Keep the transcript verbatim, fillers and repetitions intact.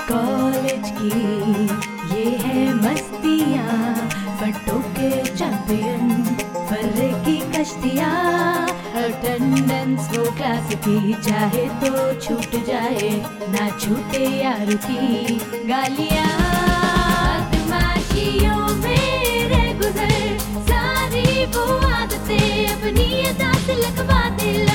College की ये है मस्तियाँ, फटो के चैंपियन फर्रे की कश्तियाँ। अटेंडेंस वो क्लास की, चाहे तो छूट जाए ना छूटे यार की गालियाँ। बदमाशियों में गुजर सारी वो आदतें अपनी अदा से लगवा दे।